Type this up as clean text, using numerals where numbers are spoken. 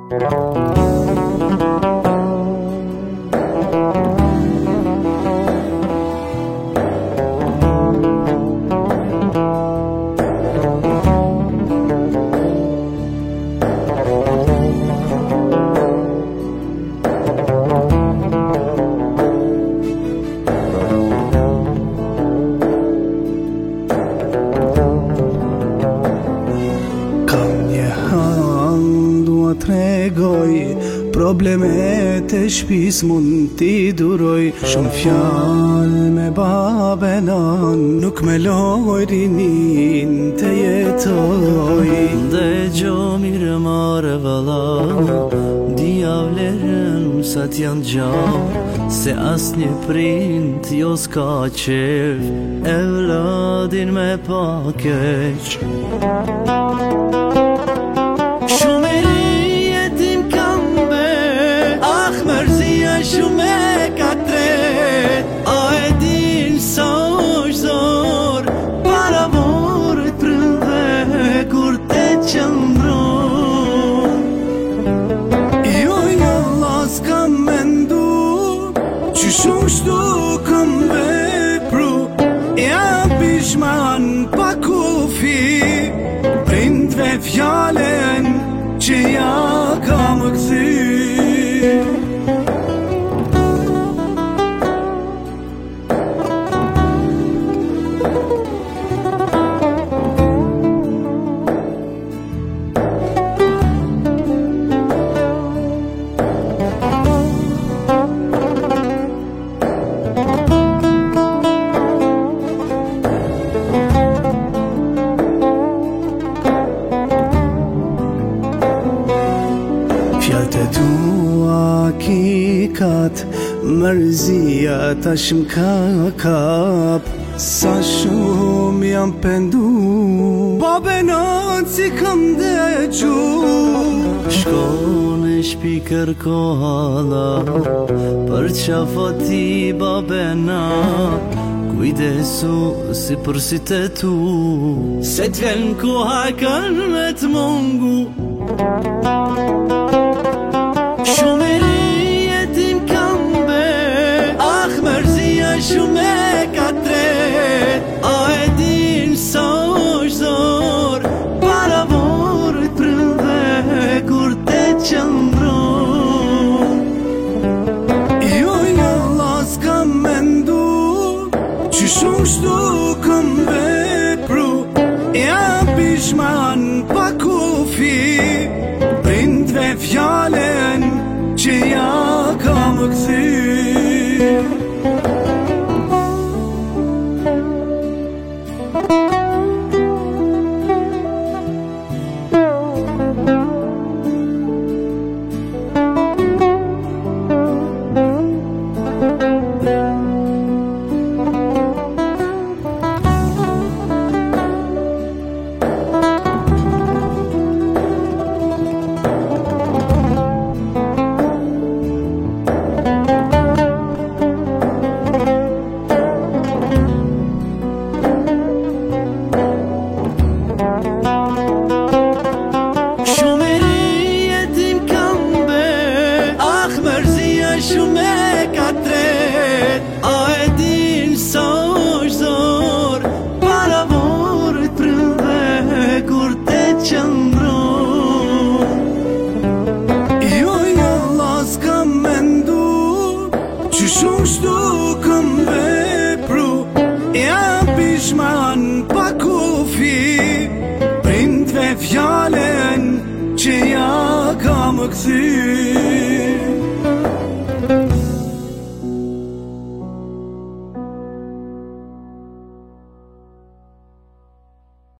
Problemet e shpis mund t'i duroj. Shumë fjall me babenan, nuk me lojrinin të jetoj. Dhe gjo mirë mare valla, diavlerën sa t'jan gjallë, se as një print jo s'ka qef, e vladin me pakeq. Shumë e ka tret, a e din sa është zor, para vorit prëndhe kur te qëndron. Jo, Allah s'kam mendu, që shumë shtu këm vepru, ja bishman pa kufi, prindve fjalen që ja kam këthy. Fjallët e tua kikat, mërzia tash m'ka kap, sa shumë jam pendu, babenat si kam dëgju. Shko në shpi kërko hala, për qafati babenat, kujdesu si për si të tu, se t'ven koha kanë me t'mongu. Shumë e rijetim kam be, ah mërzia shumë e ka tret, a e din sa është zor, para vorit prëndhe kur te qëndron. Jo, Allah s'kam mendu, që shumë shtu këm vepru, ja bishman pa kufi, prindve fjalen që ja kam këthy. Shumë e ka tret, a e din sa është zor, para vorit prëndhe kur te qëndron. Jo, Allah s'kam mendu, që shumë shtu këm vepru, ja bishman pa kufi, prindve fjalen që ja kam këthy.